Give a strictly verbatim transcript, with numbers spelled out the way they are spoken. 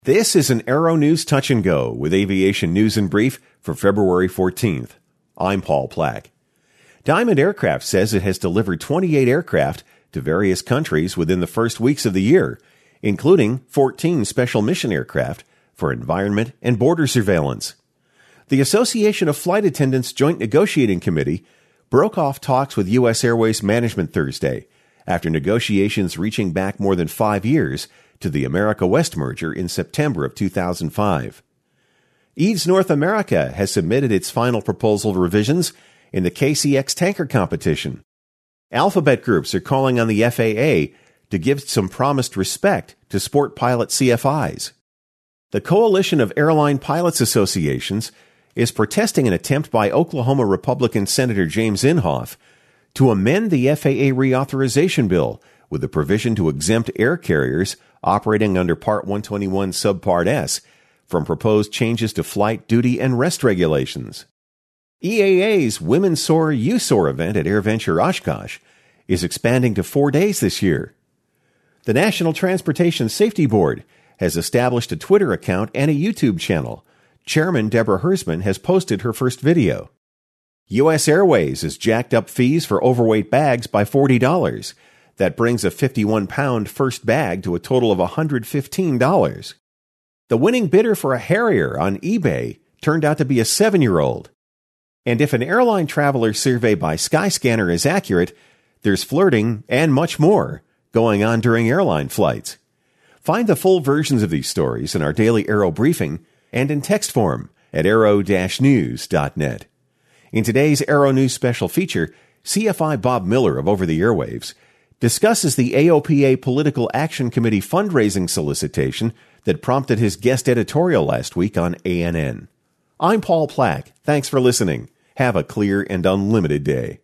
This is an Aero News Touch and Go with aviation news in brief for February fourteenth. I'm Paul Plack. Diamond Aircraft says it has delivered twenty-eight aircraft to various countries within the first weeks of the year, including fourteen special mission aircraft for environment and border surveillance. The Association of Flight Attendants Joint Negotiating Committee broke off talks with U S Airways management Thursday after negotiations reaching back more than five years to the America West merger in September of two thousand five. Eads North America has submitted its final proposal revisions in the K C X tanker competition. Alphabet groups are calling on the F A A to give some promised respect to sport pilot C F Is. The Coalition of Airline Pilots Associations is protesting an attempt by Oklahoma Republican Senator James Inhofe to amend the F A A reauthorization bill with a provision to exempt air carriers operating under Part one twenty-one Subpart S from proposed changes to flight duty and rest regulations. E A A's Women Soar, You Soar event at AirVenture Oshkosh is expanding to four days this year. The National Transportation Safety Board has established a Twitter account and a YouTube channel. Chairman Deborah Hersman has posted her first video. U S Airways has jacked up fees for overweight bags by forty dollars. That brings a fifty-one pound first bag to a total of one hundred fifteen dollars. The winning bidder for a Harrier on eBay turned out to be a seven-year-old. And if an airline traveler survey by Skyscanner is accurate, there's flirting and much more going on during airline flights. Find the full versions of these stories in our daily Aero briefing and in text form at aero dash news dot net. In today's Aero News special feature, C F I Bob Miller of Over the Airwaves discusses the A O P A Political Action Committee fundraising solicitation that prompted his guest editorial last week on A N N. I'm Paul Plack. Thanks for listening. Have a clear and unlimited day.